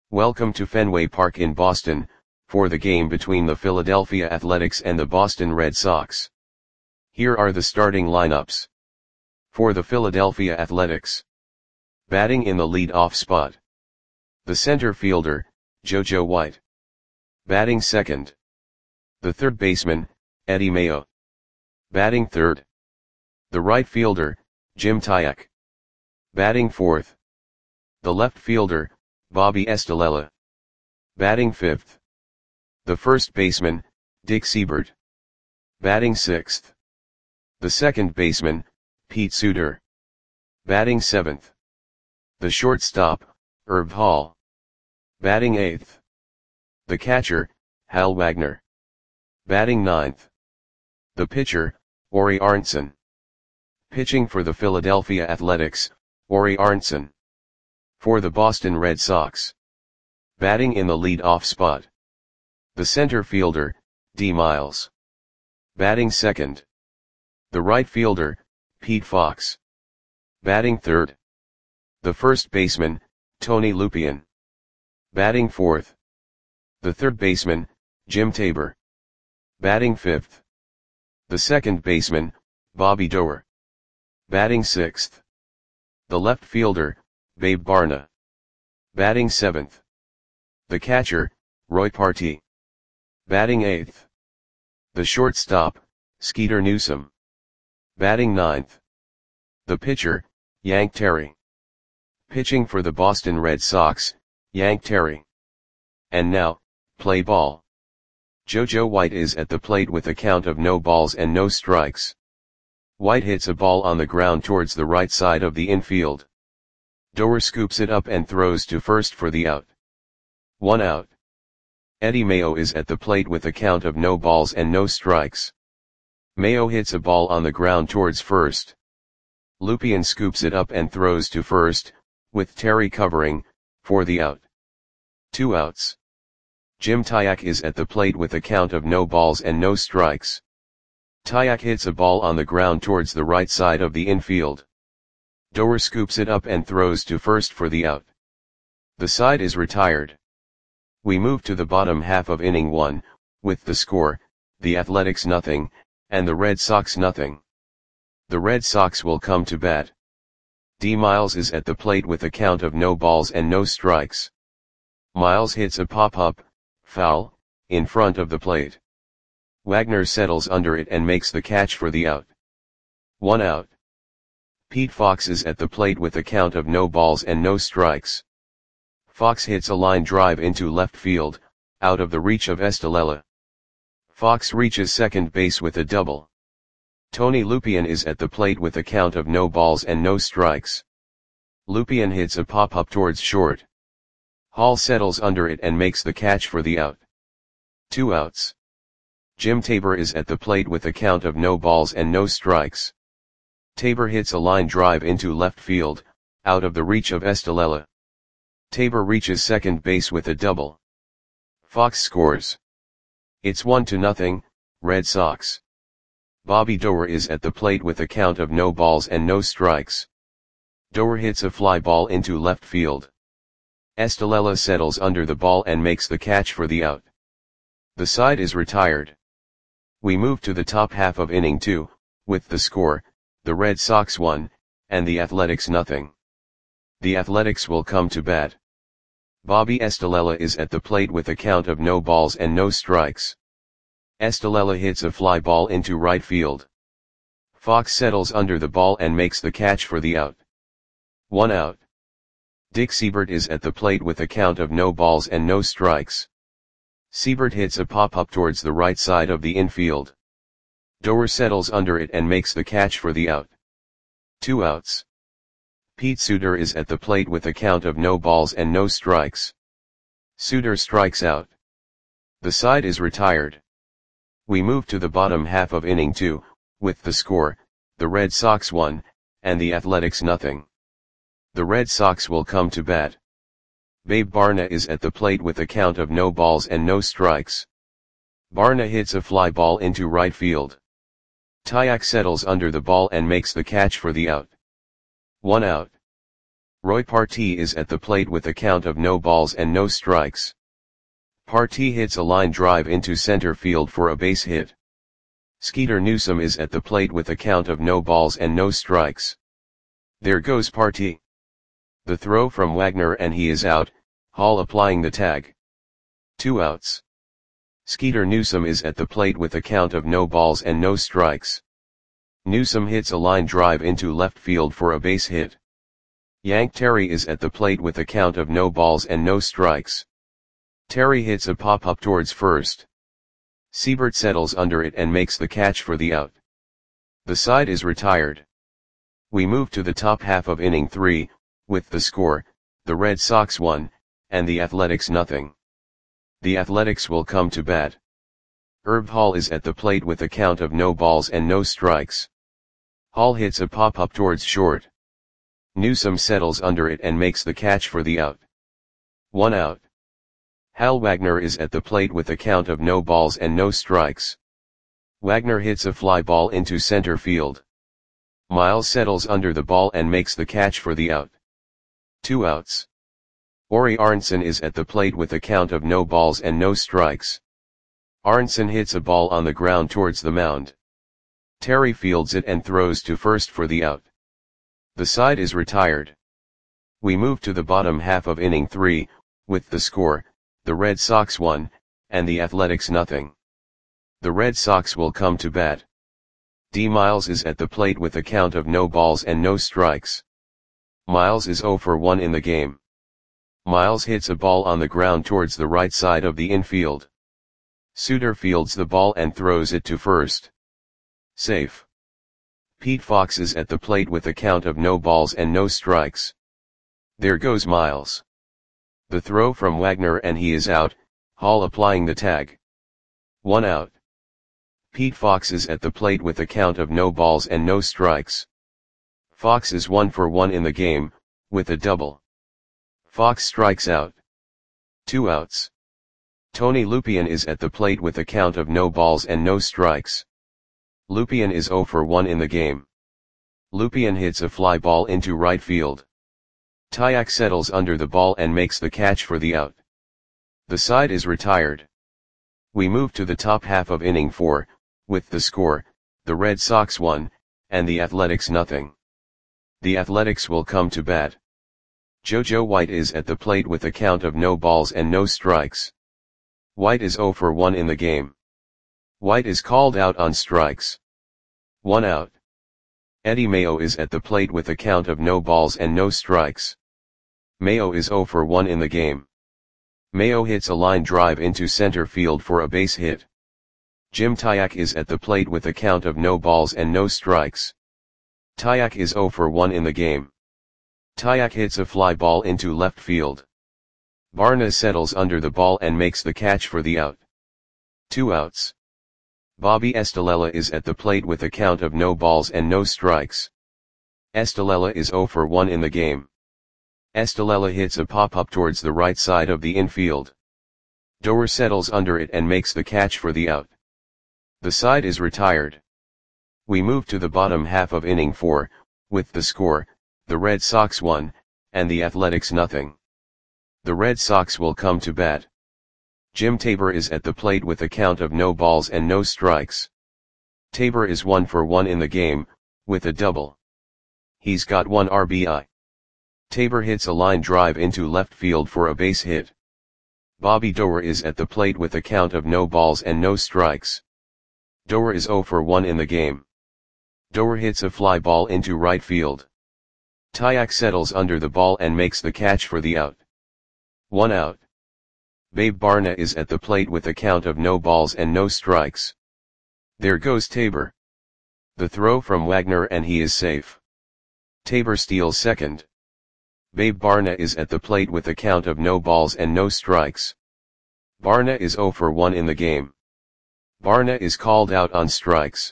Welcome to Fenway Park in Boston, for the game between the Philadelphia Athletics and the Boston Red Sox. Here are the starting lineups. For the Philadelphia Athletics. Batting in the lead-off spot. The center fielder, JoJo White. Batting second. The third baseman, Eddie Mayo. Batting third. The right fielder, Jim Tayak. Batting fourth. The left fielder, Bobby Estalella. Batting fifth. The first baseman, Dick Seibert. Batting sixth. The second baseman, Pete Suter. Batting seventh. The shortstop, Herb Hall. Batting eighth. The catcher, Hal Wagner. Batting ninth. The pitcher, Ori Arntzen. Pitching for the Philadelphia Athletics, Ori Arntzen. For the Boston Red Sox. Batting in the lead-off spot. The center fielder, D. Miles. Batting second. The right fielder, Pete Fox. Batting third. The first baseman, Tony Lupien. Batting fourth. The third baseman, Jim Tabor. Batting fifth. The second baseman, Bobby Doerr. Batting sixth. The left fielder, Babe Barna. Batting seventh. The catcher, Roy Partee. Batting eighth. The shortstop, Skeeter Newsome. Batting ninth. The pitcher, Yank Terry. Pitching for the Boston Red Sox, Yank Terry. And now, play ball. JoJo White is at the plate with a count of no balls and no strikes. White hits a ball on the ground towards the right side of the infield. Doerr scoops it up and throws to first for the out. 1 out. Eddie Mayo is at the plate with a count of no balls and no strikes. Mayo hits a ball on the ground towards first. Lupien scoops it up and throws to first, with Terry covering, for the out. 2 outs. Jim Tayak is at the plate with a count of no balls and no strikes. Tayak hits a ball on the ground towards the right side of the infield. Doerr scoops it up and throws to first for the out. The side is retired. We move to the bottom half of inning 1, with the score, the Athletics 0, and the Red Sox 0. The Red Sox will come to bat. D. Miles is at the plate with a count of no balls and no strikes. Miles hits a pop-up, foul, in front of the plate. Wagner settles under it and makes the catch for the out. 1 out. Pete Fox is at the plate with a count of no balls and no strikes. Fox hits a line drive into left field, out of the reach of Estalella. Fox reaches second base with a double. Tony Lupien is at the plate with a count of no balls and no strikes. Lupien hits a pop-up towards short. Hall settles under it and makes the catch for the out. 2 outs. Jim Tabor is at the plate with a count of no balls and no strikes. Tabor hits a line drive into left field, out of the reach of Estalella. Tabor reaches second base with a double. Fox scores. It's 1-0, Red Sox. Bobby Doerr is at the plate with a count of no balls and no strikes. Doerr hits a fly ball into left field. Estalella settles under the ball and makes the catch for the out. The side is retired. We move to the top half of inning 2, with the score, the Red Sox 1, and the Athletics 0. The Athletics will come to bat. Bobby Estalella is at the plate with a count of no balls and no strikes. Estalella hits a fly ball into right field. Fox settles under the ball and makes the catch for the out. 1 out. Dick Seibert is at the plate with a count of no balls and no strikes. Seibert hits a pop-up towards the right side of the infield. Doerr settles under it and makes the catch for the out. 2 outs. Pete Suter is at the plate with a count of no balls and no strikes. Suter strikes out. The side is retired. We move to the bottom half of inning 2, with the score, the Red Sox 1, and the Athletics 0. The Red Sox will come to bat. Babe Barna is at the plate with a count of no balls and no strikes. Barna hits a fly ball into right field. Tayak settles under the ball and makes the catch for the out. 1 out. Roy Partee is at the plate with a count of no balls and no strikes. Partee hits a line drive into center field for a base hit. Skeeter Newsome is at the plate with a count of no balls and no strikes. There goes Partee. The throw from Wagner and he is out, Hall applying the tag. 2 outs. Skeeter Newsome is at the plate with a count of no balls and no strikes. Newsome hits a line drive into left field for a base hit. Yank Terry is at the plate with a count of no balls and no strikes. Terry hits a pop-up towards first. Siebert settles under it and makes the catch for the out. The side is retired. We move to the top half of inning 3, with the score, the Red Sox 1, and the Athletics nothing. The Athletics will come to bat. Herb Hall is at the plate with a count of no balls and no strikes. Hall hits a pop-up towards short. Newsome settles under it and makes the catch for the out. 1 out. Hal Wagner is at the plate with a count of no balls and no strikes. Wagner hits a fly ball into center field. Miles settles under the ball and makes the catch for the out. 2 outs. Ori Arnson is at the plate with a count of no balls and no strikes. Arnson hits a ball on the ground towards the mound. Terry fields it and throws to first for the out. The side is retired. We move to the bottom half of inning 3, with the score, the Red Sox 1, and the Athletics nothing. The Red Sox will come to bat. D. Miles is at the plate with a count of no balls and no strikes. Miles is 0 for 1 in the game. Miles hits a ball on the ground towards the right side of the infield. Suter fields the ball and throws it to first. Safe. Pete Fox is at the plate with a count of no balls and no strikes. There goes Miles. The throw from Wagner and he is out, Hall applying the tag. 1 out. Pete Fox is at the plate with a count of no balls and no strikes. Fox is 1 for 1 in the game, with a double. Fox strikes out. 2 outs. Tony Lupien is at the plate with a count of no balls and no strikes. Lupien is 0 for 1 in the game. Lupien hits a fly ball into right field. Tyak settles under the ball and makes the catch for the out. The side is retired. We move to the top half of inning 4, with the score, the Red Sox 1, and the Athletics nothing. The Athletics will come to bat. JoJo White is at the plate with a count of no balls and no strikes. White is 0 for 1 in the game. White is called out on strikes. 1 out. Eddie Mayo is at the plate with a count of no balls and no strikes. Mayo is 0 for 1 in the game. Mayo hits a line drive into center field for a base hit. Jim Tyak is at the plate with a count of no balls and no strikes. Tyak is 0 for 1 in the game. Tyak hits a fly ball into left field. Barna settles under the ball and makes the catch for the out. 2 outs. Bobby Estalella is at the plate with a count of no balls and no strikes. Estalella is 0 for 1 in the game. Estalella hits a pop-up towards the right side of the infield. Doer settles under it and makes the catch for the out. The side is retired. We move to the bottom half of inning 4, with the score, the Red Sox 1, and the Athletics nothing. The Red Sox will come to bat. Jim Tabor is at the plate with a count of no balls and no strikes. Tabor is 1 for 1 in the game, with a double. He's got 1 RBI. Tabor hits a line drive into left field for a base hit. Bobby Doer is at the plate with a count of no balls and no strikes. Doer is 0 for 1 in the game. Doer hits a fly ball into right field. Tyak settles under the ball and makes the catch for the out. 1 out. Babe Barna is at the plate with a count of no balls and no strikes. There goes Tabor. The throw from Wagner and he is safe. Tabor steals second. Babe Barna is at the plate with a count of no balls and no strikes. Barna is 0 for 1 in the game. Barna is called out on strikes.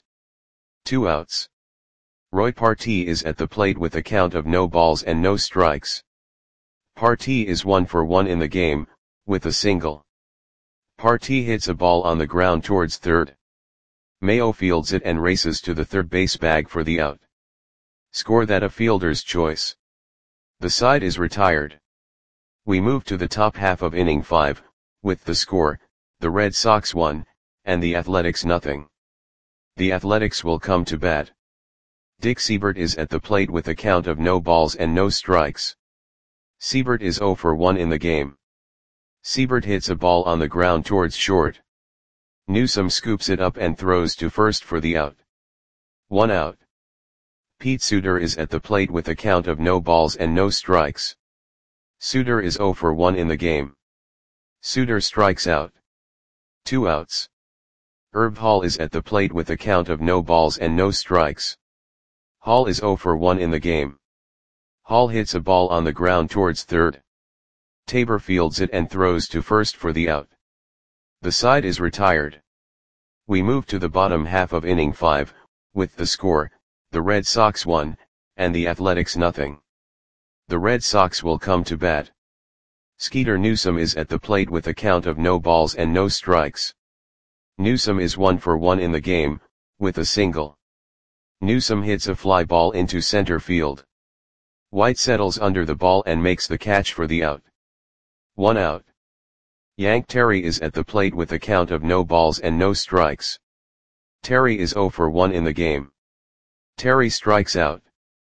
2 outs. Roy Partee is at the plate with a count of no balls and no strikes. Partee is 1 for 1 in the game, with a single. Partee hits a ball on the ground towards third. Mayo fields it and races to the third base bag for the out. Score that a fielder's choice. The side is retired. We move to the top half of inning 5, with the score, the Red Sox 1, and the Athletics nothing. The Athletics will come to bat. Dick Seibert is at the plate with a count of no balls and no strikes. Seibert is 0 for 1 in the game. Seibert hits a ball on the ground towards short. Newsome scoops it up and throws to first for the out. 1 out. Pete Suter is at the plate with a count of no balls and no strikes. Suter is 0 for 1 in the game. Suter strikes out. 2 outs. Herb Hall is at the plate with a count of no balls and no strikes. Hall is 0 for 1 in the game. Hall hits a ball on the ground towards third. Tabor fields it and throws to first for the out. The side is retired. We move to the bottom half of inning 5, with the score, the Red Sox 1, and the Athletics nothing. The Red Sox will come to bat. Skeeter Newsome is at the plate with a count of no balls and no strikes. Newsome is 1 for 1 in the game, with a single. Newsome hits a fly ball into center field. White settles under the ball and makes the catch for the out. 1 out. Yank Terry is at the plate with a count of no balls and no strikes. Terry is 0 for 1 in the game. Terry strikes out.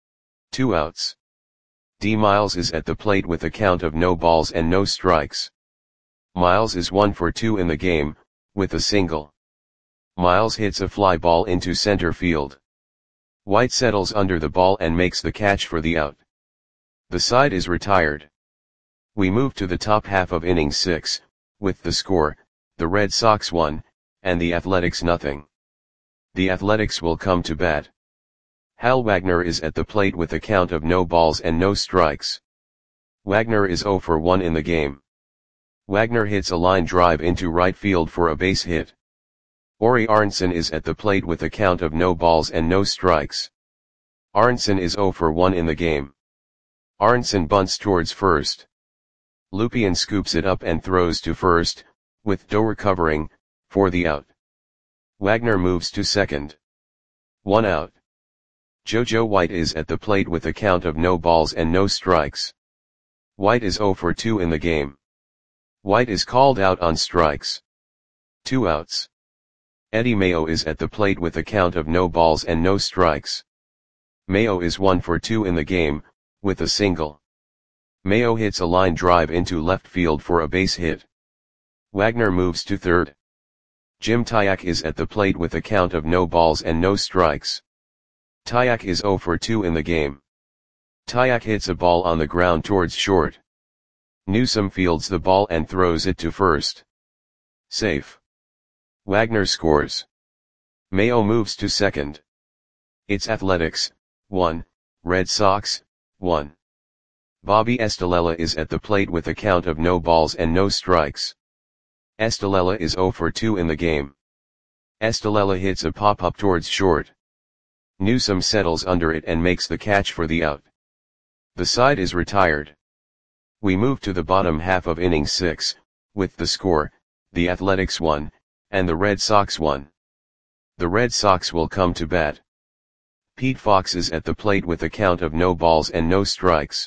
2 outs. D. Miles is at the plate with a count of no balls and no strikes. Miles is 1 for 2 in the game, with a single. Miles hits a fly ball into center field. White settles under the ball and makes the catch for the out. The side is retired. We move to the top half of inning 6, with the score, the Red Sox 1, and the Athletics nothing. The Athletics will come to bat. Hal Wagner is at the plate with a count of no balls and no strikes. Wagner is 0 for 1 in the game. Wagner hits a line drive into right field for a base hit. Ori Arnson is at the plate with a count of no balls and no strikes. Arnson is 0 for 1 in the game. Arnson bunts towards first. Lupien scoops it up and throws to first, with Doer covering, for the out. Wagner moves to second. 1 out. JoJo White is at the plate with a count of no balls and no strikes. White is 0 for 2 in the game. White is called out on strikes. 2 outs. Eddie Mayo is at the plate with a count of no balls and no strikes. Mayo is 1 for 2 in the game, with a single. Mayo hits a line drive into left field for a base hit. Wagner moves to third. Jim Tyak is at the plate with a count of no balls and no strikes. Tyak is 0 for 2 in the game. Tyak hits a ball on the ground towards short. Newsome fields the ball and throws it to first. Safe. Wagner scores. Mayo moves to second. It's Athletics, 1, Red Sox, 1. Bobby Estalella is at the plate with a count of no balls and no strikes. Estalella is 0 for 2 in the game. Estalella hits a pop-up towards short. Newsome settles under it and makes the catch for the out. The side is retired. We move to the bottom half of inning 6, with the score, the Athletics 1, and the Red Sox 1. The Red Sox will come to bat. Pete Fox is at the plate with a count of no balls and no strikes.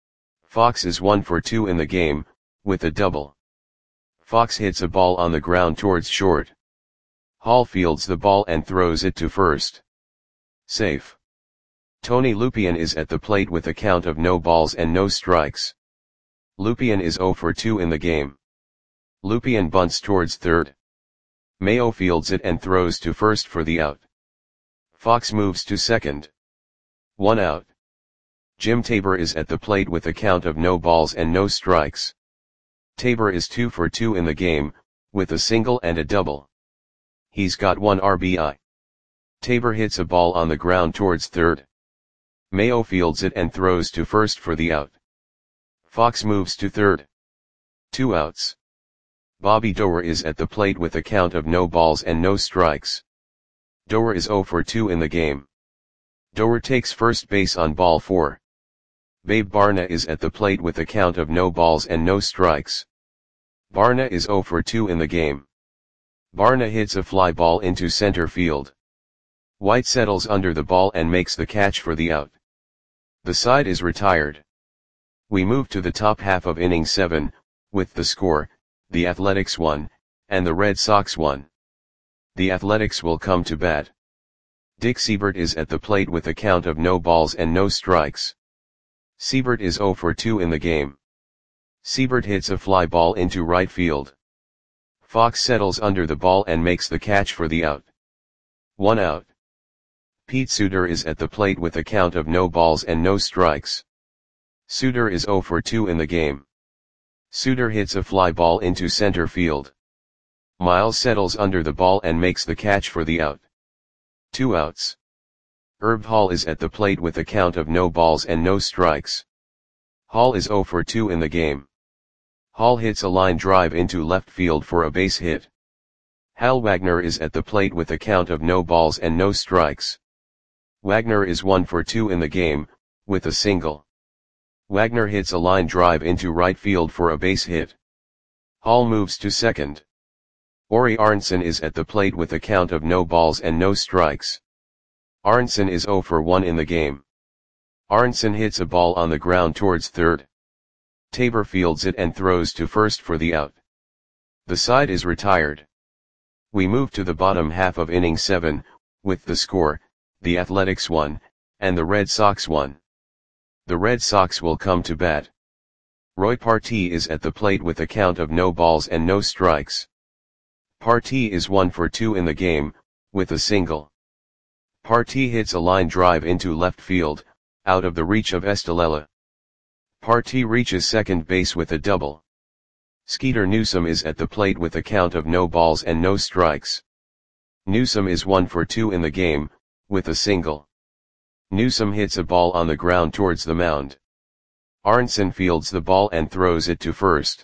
Fox is 1 for 2 in the game, with a double. Fox hits a ball on the ground towards short. Hall fields the ball and throws it to first. Safe. Tony Lupien is at the plate with a count of no balls and no strikes. Lupien is 0 for 2 in the game. Lupien bunts towards third. Mayo fields it and throws to first for the out. Fox moves to second. 1 out. Jim Tabor is at the plate with a count of no balls and no strikes. Tabor is 2 for 2 in the game, with a single and a double. He's got 1 RBI. Tabor hits a ball on the ground towards third. Mayo fields it and throws to first for the out. Fox moves to third. 2 outs. Bobby Doer is at the plate with a count of no balls and no strikes. Doer is 0 for 2 in the game. Doer takes first base on ball 4. Babe Barna is at the plate with a count of no balls and no strikes. Barna is 0 for 2 in the game. Barna hits a fly ball into center field. White settles under the ball and makes the catch for the out. The side is retired. We move to the top half of inning 7, with the score, the Athletics 1, and the Red Sox 1. The Athletics will come to bat. Dick Seibert is at the plate with a count of no balls and no strikes. Seibert is 0 for 2 in the game. Seibert hits a fly ball into right field. Fox settles under the ball and makes the catch for the out. 1 out. Pete Suter is at the plate with a count of no balls and no strikes. Suter is 0 for 2 in the game. Suter hits a fly ball into center field. Miles settles under the ball and makes the catch for the out. 2 outs. Herb Hall is at the plate with a count of no balls and no strikes. Hall is 0 for 2 in the game. Hall hits a line drive into left field for a base hit. Hal Wagner is at the plate with a count of no balls and no strikes. Wagner is 1 for 2 in the game, with a single. Wagner hits a line drive into right field for a base hit. Hall moves to second. Ori Arnson is at the plate with a count of no balls and no strikes. Arnson is 0 for 1 in the game. Arnson hits a ball on the ground towards third. Tabor fields it and throws to first for the out. The side is retired. We move to the bottom half of inning 7, with the score, the Athletics 1, and the Red Sox 1. The Red Sox will come to bat. Roy Partee is at the plate with a count of no balls and no strikes. Partee is 1 for 2 in the game, with a single. Partee hits a line drive into left field, out of the reach of Estalella. Partee reaches second base with a double. Skeeter Newsome is at the plate with a count of no balls and no strikes. Newsome is 1 for 2 in the game, with a single. Newsome hits a ball on the ground towards the mound. Arnson fields the ball and throws it to first.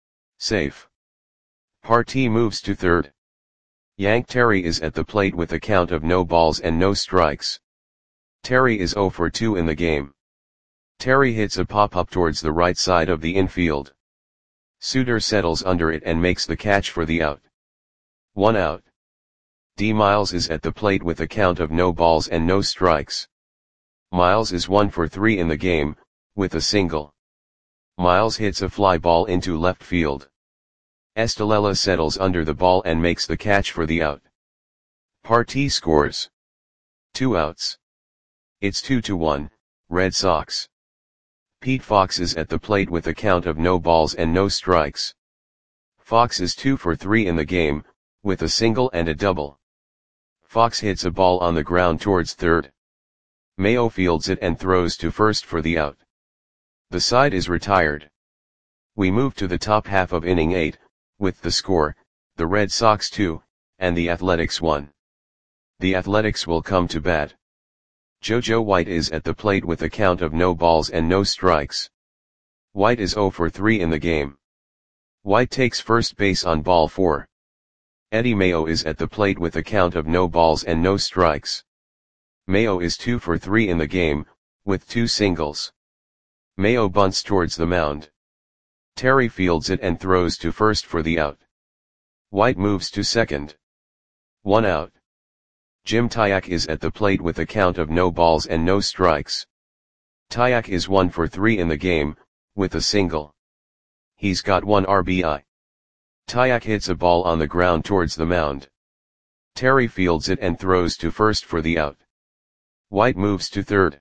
Safe. Partee moves to third. Yank Terry is at the plate with a count of no balls and no strikes. Terry is 0 for 2 in the game. Terry hits a pop-up towards the right side of the infield. Suter settles under it and makes the catch for the out. 1 out. D. Miles is at the plate with a count of no balls and no strikes. Miles is 1 for 3 in the game, with a single. Miles hits a fly ball into left field. Estalella settles under the ball and makes the catch for the out. Partee scores. 2 outs. It's 2-1, Red Sox. Pete Fox is at the plate with a count of no balls and no strikes. Fox is 2 for 3 in the game, with a single and a double. Fox hits a ball on the ground towards third. Mayo fields it and throws to first for the out. The side is retired. We move to the top half of inning 8, with the score, the Red Sox 2, and the Athletics 1. The Athletics will come to bat. JoJo White is at the plate with a count of no balls and no strikes. White is 0 for 3 in the game. White takes first base on ball 4. Eddie Mayo is at the plate with a count of no balls and no strikes. Mayo is 2 for 3 in the game, with 2 singles. Mayo bunts towards the mound. Terry fields it and throws to first for the out. White moves to second. 1 out. Jim Tyak is at the plate with a count of no balls and no strikes. Tyak is 1 for 3 in the game, with a single. He's got 1 RBI. Tyak hits a ball on the ground towards the mound. Terry fields it and throws to first for the out. White moves to third.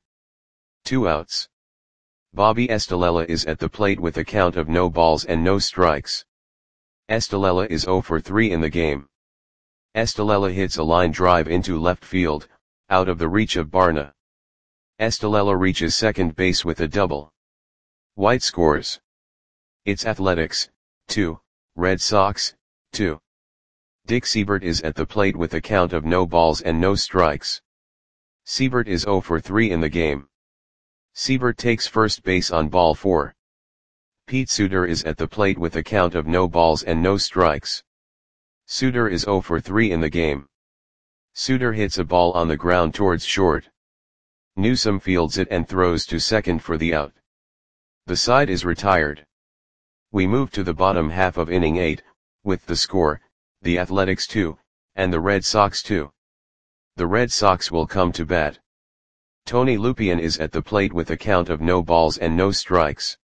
2 outs. Bobby Estalella is at the plate with a count of no balls and no strikes. Estalella is 0 for 3 in the game. Estalella hits a line drive into left field, out of the reach of Barna. Estalella reaches second base with a double. White scores. It's Athletics, 2, Red Sox, 2. Dick Seibert is at the plate with a count of no balls and no strikes. Seibert is 0 for 3 in the game. Seibert takes first base on ball 4. Pete Suter is at the plate with a count of no balls and no strikes. Suter is 0 for 3 in the game. Suter hits a ball on the ground towards short. Newsome fields it and throws to second for the out. The side is retired. We move to the bottom half of inning 8, with the score, the Athletics 2, and the Red Sox 2. The Red Sox will come to bat. Tony Lupien is at the plate with a count of no balls and no strikes.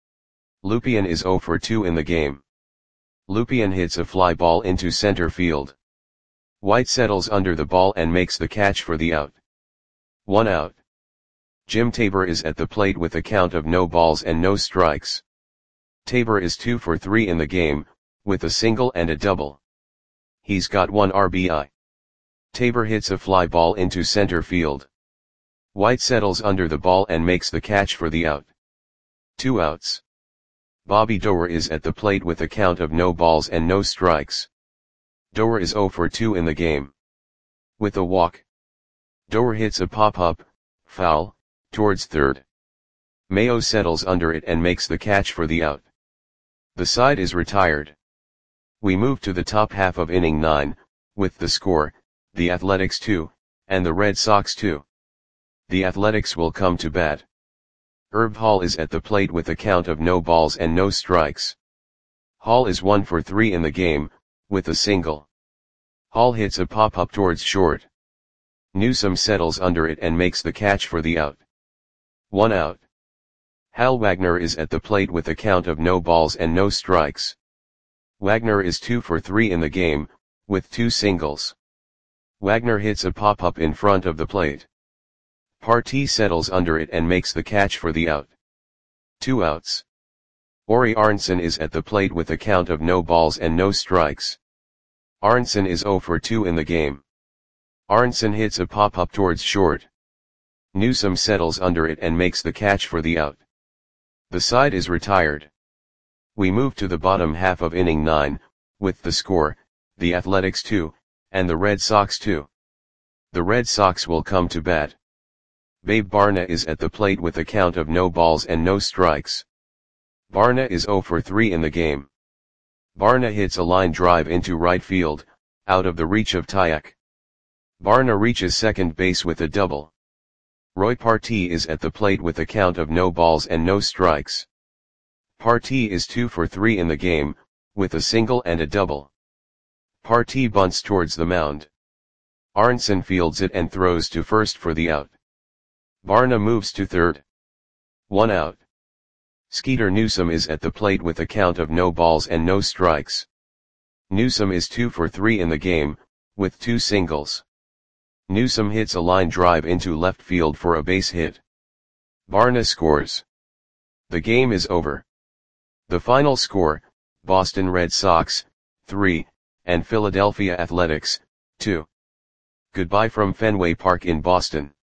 Lupien is 0 for 2 in the game. Lupien hits a fly ball into center field. White settles under the ball and makes the catch for the out. 1 out. Jim Tabor is at the plate with a count of no balls and no strikes. Tabor is 2 for 3 in the game, with a single and a double. He's got 1 RBI. Tabor hits a fly ball into center field. White settles under the ball and makes the catch for the out. 2 outs. Bobby Doerr is at the plate with a count of no balls and no strikes. Doerr is 0 for 2 in the game. With a walk. Doerr hits a pop-up, foul, towards third. Mayo settles under it and makes the catch for the out. The side is retired. We move to the top half of inning 9, with the score, the Athletics 2, and the Red Sox 2. The Athletics will come to bat. Herb Hall is at the plate with a count of no balls and no strikes. Hall is 1 for 3 in the game, with a single. Hall hits a pop-up towards short. Newsome settles under it and makes the catch for the out. 1 out. Hal Wagner is at the plate with a count of no balls and no strikes. Wagner is 2 for 3 in the game, with 2 singles. Wagner hits a pop-up in front of the plate. Partee settles under it and makes the catch for the out. 2 outs. Ori Arnson is at the plate with a count of no balls and no strikes. Arnson is 0 for 2 in the game. Arnson hits a pop-up towards short. Newsome settles under it and makes the catch for the out. The side is retired. We move to the bottom half of inning 9, with the score, the Athletics 2, and the Red Sox 2. The Red Sox will come to bat. Babe Barna is at the plate with a count of no balls and no strikes. Barna is 0 for 3 in the game. Barna hits a line drive into right field, out of the reach of Tyak. Barna reaches second base with a double. Roy Partee is at the plate with a count of no balls and no strikes. Partee is 2 for 3 in the game, with a single and a double. Partee bunts towards the mound. Arnson fields it and throws to first for the out. Barna moves to third. 1 out. Skeeter Newsome is at the plate with a count of no balls and no strikes. Newsome is 2 for 3 in the game, with 2 singles. Newsome hits a line drive into left field for a base hit. Barna scores. The game is over. The final score, Boston Red Sox, 3, and Philadelphia Athletics, 2. Goodbye from Fenway Park in Boston.